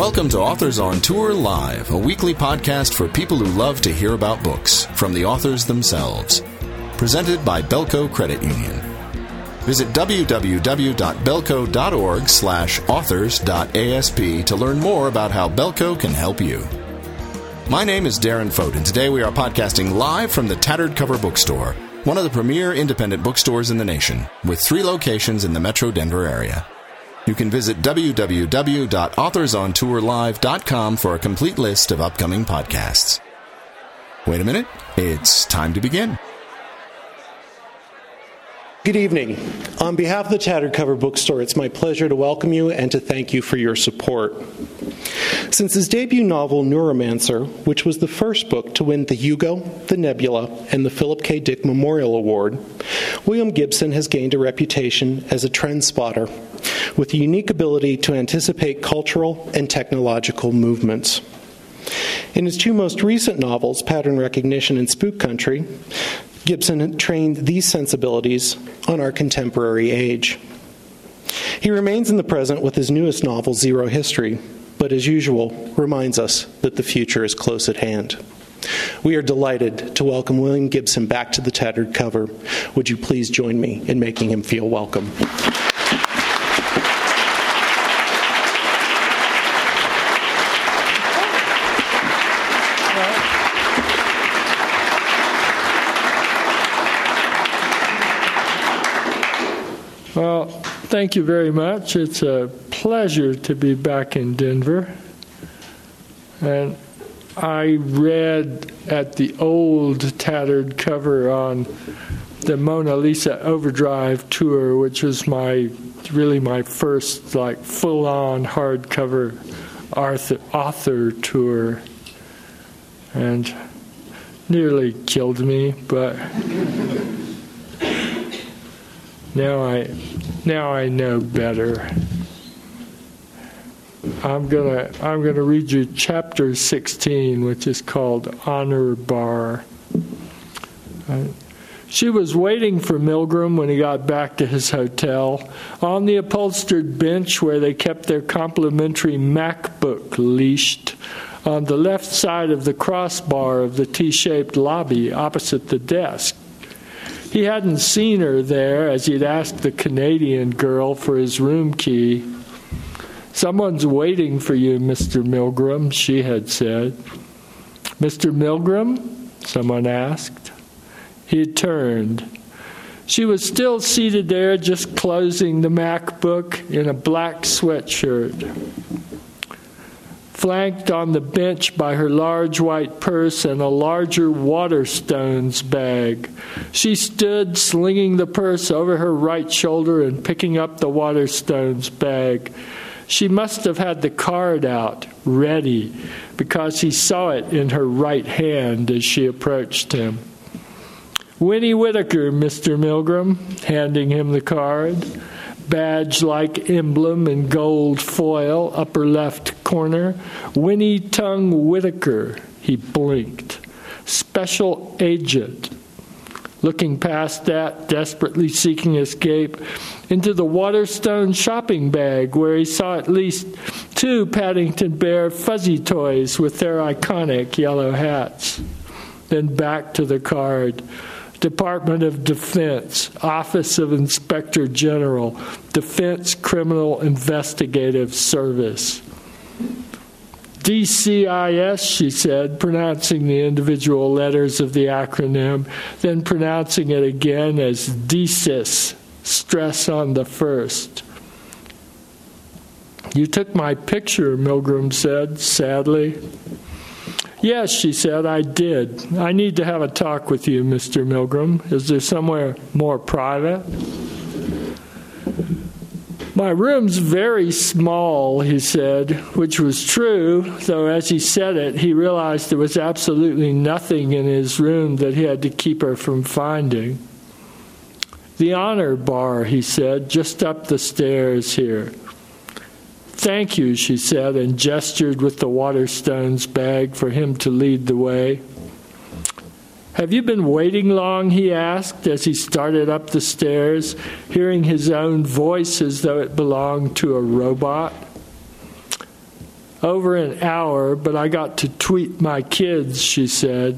Welcome to Authors on Tour Live, a weekly podcast for people who love to hear about books from the authors themselves. Presented by Belco Credit Union. Visit www.belco.org/authors.asp to learn more about how Belco can help you. My name is Darren Fote, and today we are podcasting live from the Tattered Cover Bookstore, one of the premier independent bookstores in the nation, with 3 locations in the Metro Denver area. You can visit www.authorsontourlive.com for a complete list of upcoming podcasts. Wait a minute, it's time to begin. Good evening. On behalf of the Tattered Cover Bookstore, it's my pleasure to welcome you and to thank you for your support. Since his debut novel, Neuromancer, which was the first book to win the Hugo, the Nebula, and the Philip K. Dick Memorial Award, William Gibson has gained a reputation as a trend spotter, with a unique ability to anticipate cultural and technological movements. In his 2 most recent novels, Pattern Recognition and Spook Country, Gibson trained these sensibilities on our contemporary age. He remains in the present with his newest novel, Zero History, but as usual, reminds us that the future is close at hand. We are delighted to welcome William Gibson back to the Tattered Cover. Would you please join me in making him feel welcome? Well, thank you very much. It's a pleasure to be back in Denver. And I read at the old Tattered Cover on the Mona Lisa Overdrive tour, which was really my first full-on hardcover author tour, and nearly killed me, but now I know better. I'm gonna read you chapter 16, which is called Honor Bar. She was waiting for Milgram when he got back to his hotel, on the upholstered bench where they kept their complimentary MacBook leashed, on the left side of the crossbar of the T-shaped lobby opposite the desk. He hadn't seen her there as he'd asked the Canadian girl for his room key. "Someone's waiting for you, Mr. Milgram," she had said. "Mr. Milgram?" someone asked. He had turned. She was still seated there, just closing the MacBook in a black sweatshirt, flanked on the bench by her large white purse and a larger Waterstones bag. She stood slinging the purse over her right shoulder and picking up the Waterstones bag. She must have had the card out, ready, because he saw it in her right hand as she approached him. "Winnie Whitaker, Mr. Milgram," handing him the card. Badge-like emblem in gold foil, upper left corner. Winnie Tongue Whitaker. He blinked. "Special agent." Looking past that, desperately seeking escape, into the Waterstone shopping bag where he saw at least 2 Paddington Bear fuzzy toys with their iconic yellow hats. Then back to the card. Department of Defense, Office of Inspector General, Defense Criminal Investigative Service. DCIS, she said, pronouncing the individual letters of the acronym, then pronouncing it again as DCIS, stress on the first. "You took my picture," Milgram said, sadly. "Yes," she said, "I did. I need to have a talk with you, Mr. Milgram. Is there somewhere more private?" "My room's very small," he said, which was true, though as he said it, he realized there was absolutely nothing in his room that he had to keep her from finding. "The Honor Bar," he said, "just up the stairs here." "Thank you," she said, and gestured with the Waterstones bag for him to lead the way. "Have you been waiting long?" he asked as he started up the stairs, hearing his own voice as though it belonged to a robot. Over an hour, but I got to tweet my kids, she said.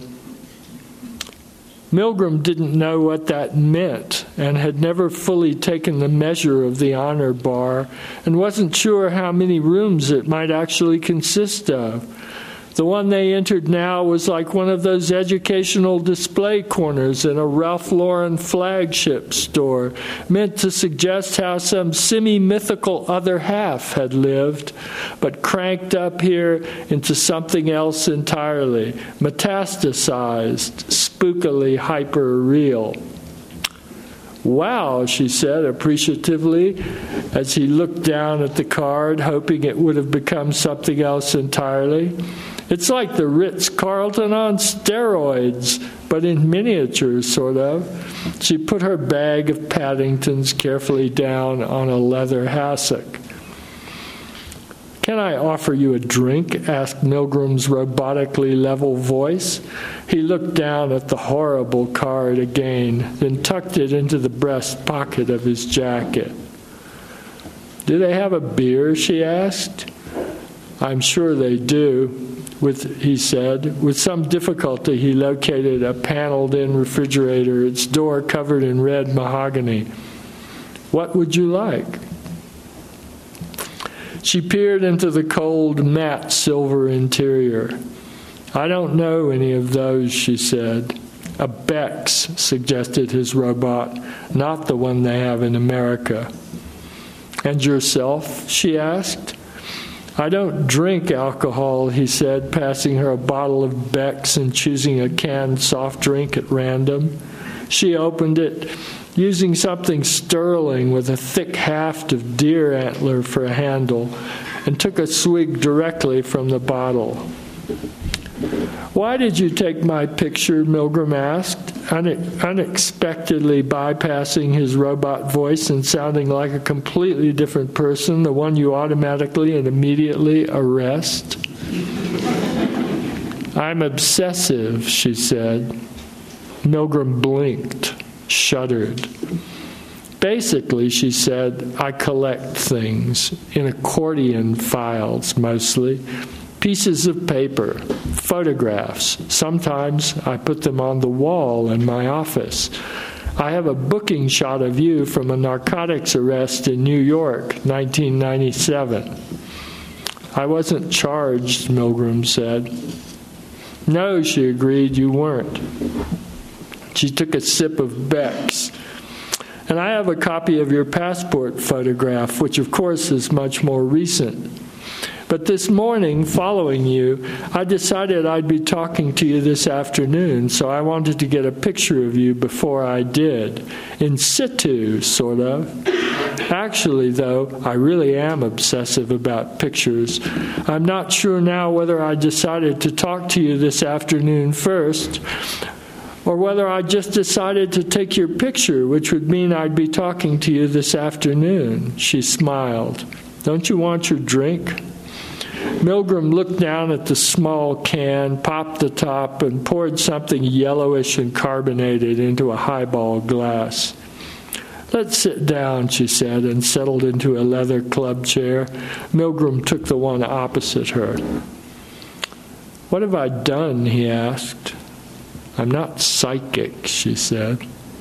Milgram didn't know what that meant and had never fully taken the measure of the honor bar and wasn't sure how many rooms it might actually consist of. The one they entered now was like one of those educational display corners in a Ralph Lauren flagship store, meant to suggest how some semi-mythical other half had lived, but cranked up here into something else entirely, metastasized, spookily hyper-real. "Wow," she said appreciatively as he looked down at the card, hoping it would have become something else entirely. "It's like the Ritz-Carlton on steroids, but in miniature, sort of." She put her bag of Paddingtons carefully down on a leather hassock. "Can I offer you a drink?" asked Milgram's robotically level voice. He looked down at the horrible card again, then tucked it into the breast pocket of his jacket. "Do they have a beer?" she asked. "I'm sure they do," he said. With some difficulty, he located a paneled-in refrigerator, its door covered in red mahogany. "What would you like?" She peered into the cold, matte silver interior. "I don't know any of those," she said. "A Beck's," suggested his robot, "not the one they have in America." "And yourself?" she asked. "I don't drink alcohol," he said, passing her a bottle of Beck's and choosing a canned soft drink at random. She opened it, using something sterling with a thick haft of deer antler for a handle, and took a swig directly from the bottle. "Why did you take my picture?" Milgram asked, unexpectedly bypassing his robot voice and sounding like a completely different person, the one you automatically and immediately arrest. "I'm obsessive," she said. Milgram blinked, shuddered. "Basically," she said, "I collect things, in accordion files mostly. Pieces of paper, photographs. Sometimes I put them on the wall in my office. I have a booking shot of you from a narcotics arrest in New York, 1997. "I wasn't charged," Milgram said. "No," she agreed, "you weren't." She took a sip of Beck's. "And I have a copy of your passport photograph, which of course is much more recent. But this morning, following you, I decided I'd be talking to you this afternoon, so I wanted to get a picture of you before I did. In situ, sort of. Actually, though, I really am obsessive about pictures. I'm not sure now whether I decided to talk to you this afternoon first, or whether I just decided to take your picture, which would mean I'd be talking to you this afternoon." She smiled. "Don't you want your drink?" Milgram looked down at the small can, popped the top, and poured something yellowish and carbonated into a highball glass. "Let's sit down," she said, and settled into a leather club chair. Milgram took the one opposite her. "What have I done?" he asked. "I'm not psychic," she said.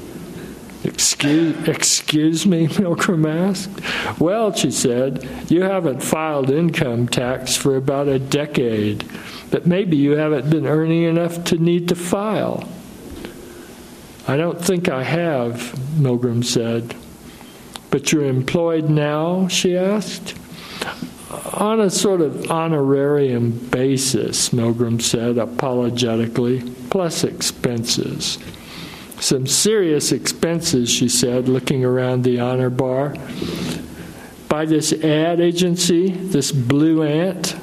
Excuse me?" Milgram asked. "Well," she said, "you haven't filed income tax for about a decade, but maybe you haven't been earning enough to need to file." "I don't think I have," Milgram said. "But you're employed now?" she asked. "On a sort of honorarium basis," Milgram said apologetically, "plus expenses." "Some serious expenses," she said, looking around the honor bar. "By this ad agency, this Blue Ant?"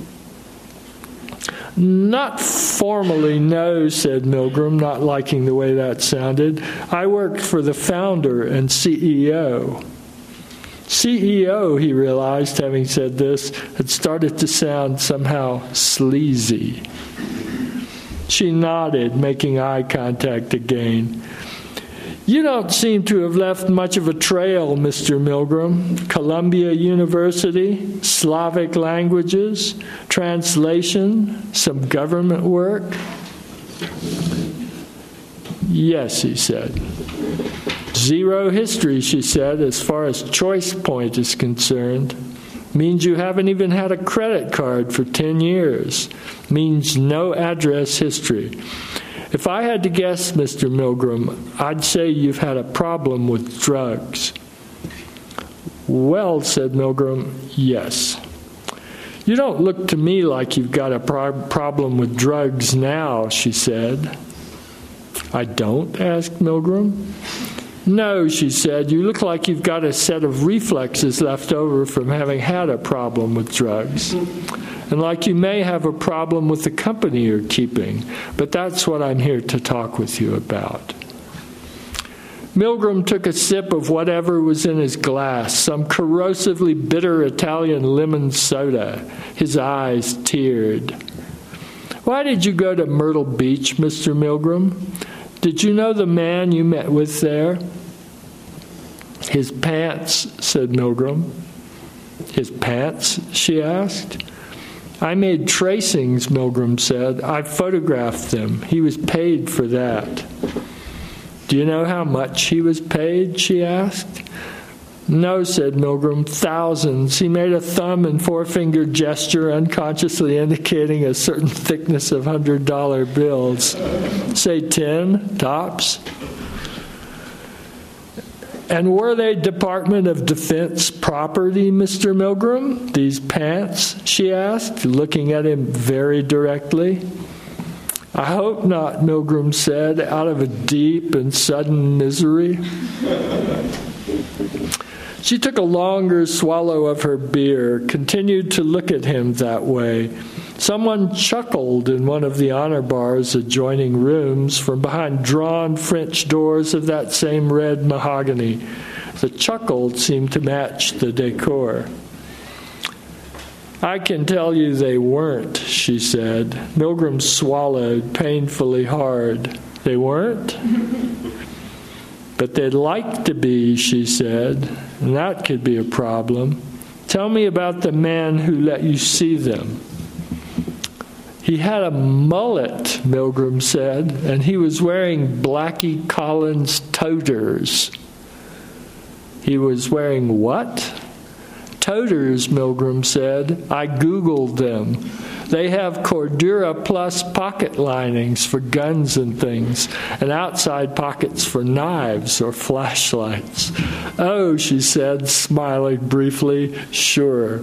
"Not formally, no," said Milgram, not liking the way that sounded. "I worked for the founder and CEO." CEO, he realized, having said this, had started to sound somehow sleazy. She nodded, making eye contact again. You don't seem to have left much of a trail, Mr. Milgram. Columbia University, Slavic languages, translation, some government work. Yes, he said. Zero history, she said, as far as Choice Point is concerned. Means you haven't even had a credit card for 10 years. Means no address history. If I had to guess, Mr. Milgram, I'd say you've had a problem with drugs. Well, said Milgram, yes. You don't look to me like you've got a problem with drugs now, she said. I don't? Asked Milgram. No, she said, you look like you've got a set of reflexes left over from having had a problem with drugs. And like you may have a problem with the company you're keeping, but that's what I'm here to talk with you about. Milgram took a sip of whatever was in his glass, some corrosively bitter Italian lemon soda. His eyes teared. Why did you go to Myrtle Beach, Mr. Milgram? Did you know the man you met with there? His pants, said Milgram. His pants, she asked. I made tracings, Milgram said. I photographed them. He was paid for that. Do you know how much he was paid, she asked. No, said Milgram, thousands. He made a thumb and forefinger gesture, unconsciously indicating a certain thickness of $100 bills. Say 10, tops. And were they Department of Defense property, Mr. Milgram? These pants, she asked, looking at him very directly. I hope not, Milgram said, out of a deep and sudden misery. She took a longer swallow of her beer, continued to look at him that way. Someone chuckled in one of the honor bars adjoining rooms from behind drawn French doors of that same red mahogany. The chuckle seemed to match the decor. I can tell you they weren't, she said. Milgram swallowed painfully hard. They weren't? But they'd like to be, she said, and that could be a problem. Tell me about the man who let you see them. He had a mullet, Milgram said, and he was wearing Blackie Collins toters. He was wearing what? Toters, Milgram said. I Googled them. They have Cordura Plus pocket linings for guns and things, and outside pockets for knives or flashlights. Oh, she said, smiling briefly, sure.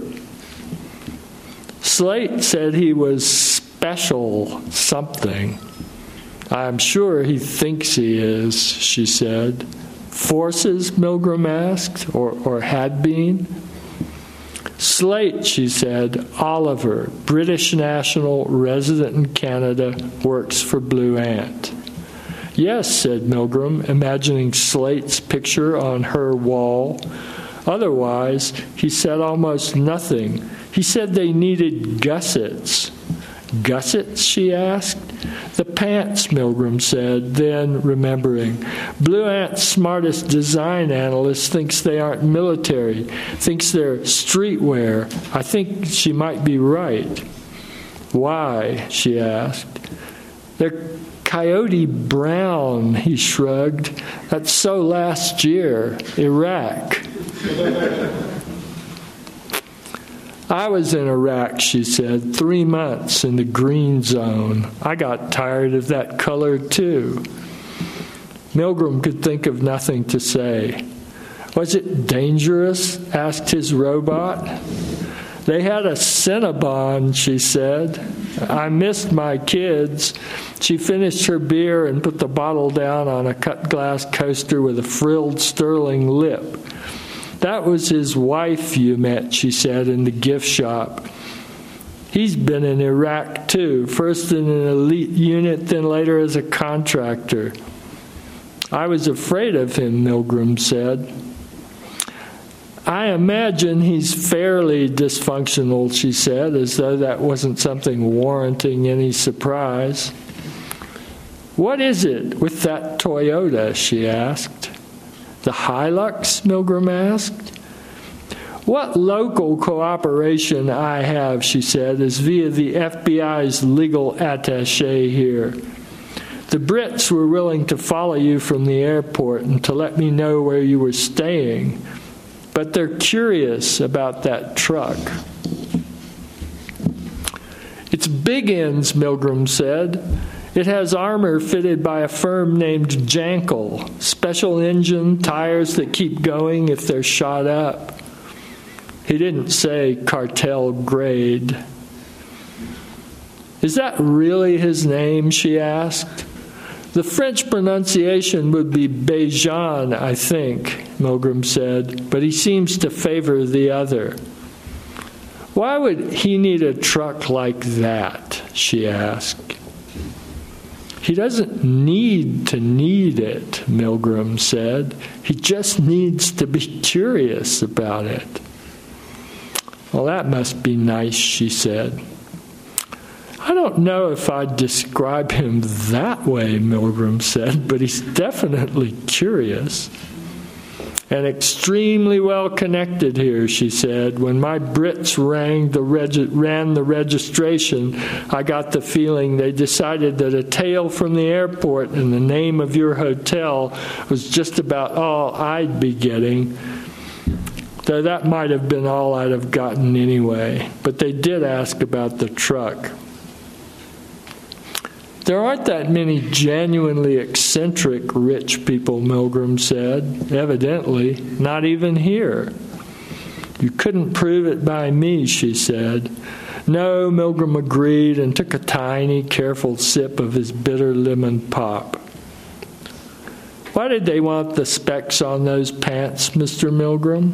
Slate said he was special something. I'm sure he thinks he is, she said. Forces, Milgram asked, or had been? Slate, she said, Oliver, British national, resident in Canada, works for Blue Ant. Yes, said Milgram, imagining Slate's picture on her wall. Otherwise, he said almost nothing. He said they needed gussets. Gussets, she asked. The pants, Milgram said, then remembering. Blue Ant's smartest design analyst thinks they aren't military, thinks they're streetwear. I think she might be right. Why, she asked. They're coyote brown, he shrugged. That's so last year, Iraq. I was in Iraq, she said, 3 months in the green zone. I got tired of that color, too. Milgram could think of nothing to say. Was it dangerous? Asked his robot. They had a Cinnabon, she said. I missed my kids. She finished her beer and put the bottle down on a cut glass coaster with a frilled sterling lip. That was his wife you met, she said, in the gift shop. He's been in Iraq, too, first in an elite unit, then later as a contractor. I was afraid of him, Milgram said. I imagine he's fairly dysfunctional, she said, as though that wasn't something warranting any surprise. "What is it with that Toyota?" she asked. "The Hilux?" Milgram asked. "What local cooperation I have," she said, "is via the FBI's legal attaché here. The Brits were willing to follow you from the airport and to let me know where you were staying, but they're curious about that truck." "It's Biggins," Milgram said. "It has armor fitted by a firm named Jankel, special engine, tires that keep going if they're shot up." He didn't say cartel grade. "Is that really his name?" she asked. "The French pronunciation would be Bejan, I think," Milgram said, "but he seems to favor the other." "Why would he need a truck like that?" she asked. "He doesn't need it," Milgram said. "He just needs to be curious about it." "Well, that must be nice," she said. "I don't know if I'd describe him that way," Milgram said, "but he's definitely curious. And extremely well connected here," she said. "When my Brits ran the registration, I got the feeling they decided that a tale from the airport and the name of your hotel was just about all I'd be getting. Though that might have been all I'd have gotten anyway. But they did ask about the truck." "There aren't that many genuinely eccentric rich people," Milgram said. "Evidently, not even here." "You couldn't prove it by me," she said. "No," Milgram agreed and took a tiny, careful sip of his bitter lemon pop. "Why did they want the specs on those pants, Mr. Milgram?"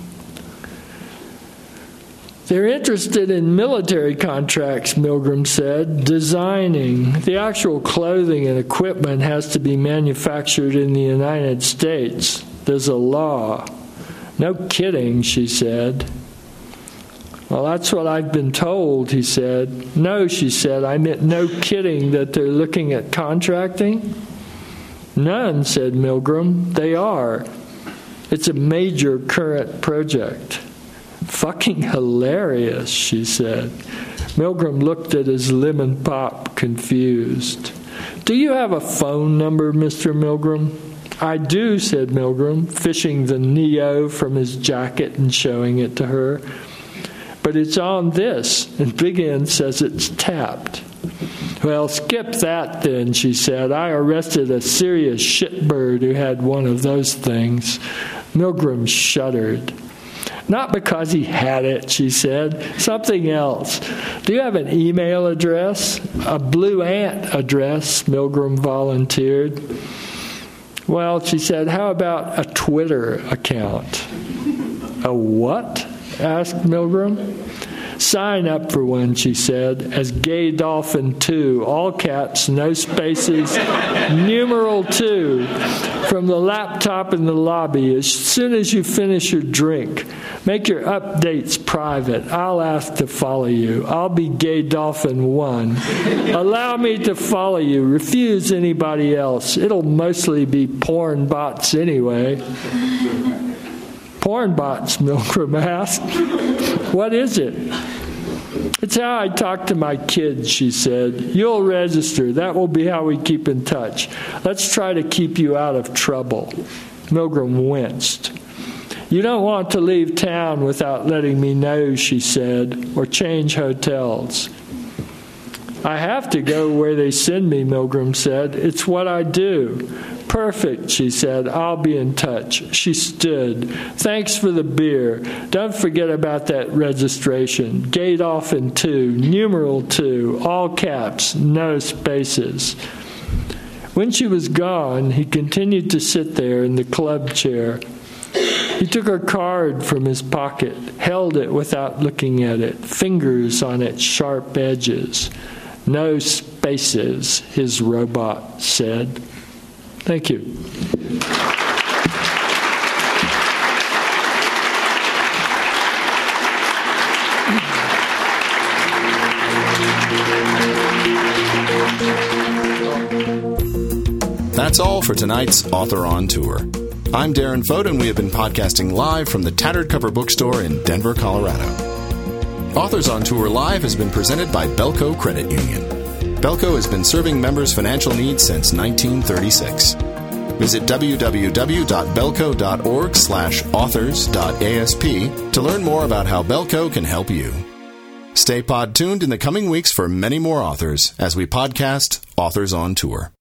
"They're interested in military contracts," Milgram said. "Designing. The actual clothing and equipment has to be manufactured in the United States. There's a law." "No kidding," she said. "Well, that's what I've been told," he said. "No," she said, "I meant no kidding that they're looking at contracting?" "None," said Milgram. "They are. It's a major current project." "Fucking hilarious," she said. Milgram looked at his lemon pop, confused. "Do you have a phone number, Mr. Milgram?" "I do," said Milgram, fishing the Neo from his jacket and showing it to her. "But it's on this, and Biggins says it's tapped." "Well, skip that then," she said. "I arrested a serious shitbird who had one of those things." Milgram shuddered. "Not because he had it," she said. "Something else. Do you have an email address?" "A Blue Ant address," Milgram volunteered. "Well," she said, "how about a Twitter account?" "A what?" asked Milgram. "Sign up for one," she said, "as Gay Dolphin 2, all caps, no spaces, numeral 2, from the laptop in the lobby as soon as you finish your drink. Make your updates private. I'll ask to follow you. I'll be Gay Dolphin 1. Allow me to follow you. Refuse anybody else. It'll mostly be porn bots anyway." "Porn bots?" Milgram asked. "What is it?" "It's how I talk to my kids," she said. "You'll register. That will be how we keep in touch. Let's try to keep you out of trouble." Milgram winced. "You don't want to leave town without letting me know," she said, "or change hotels." "I have to go where they send me," Milgram said. "It's what I do." "Perfect," she said. "I'll be in touch." She stood. "Thanks for the beer. Don't forget about that registration. Gay Dolphin 2, numeral 2, all caps, no spaces." When she was gone, he continued to sit there in the club chair. He took her card from his pocket, held it without looking at it, fingers on its sharp edges. "No spaces," his robot said. Thank you. That's all for tonight's Author on Tour. I'm Darren Foden, and we have been podcasting live from the Tattered Cover Bookstore in Denver, Colorado. Authors on Tour Live has been presented by Belco Credit Union. Belco has been serving members' financial needs since 1936. Visit www.belco.org/authors.asp to learn more about how Belco can help you. Stay pod tuned in the coming weeks for many more authors as we podcast Authors on Tour.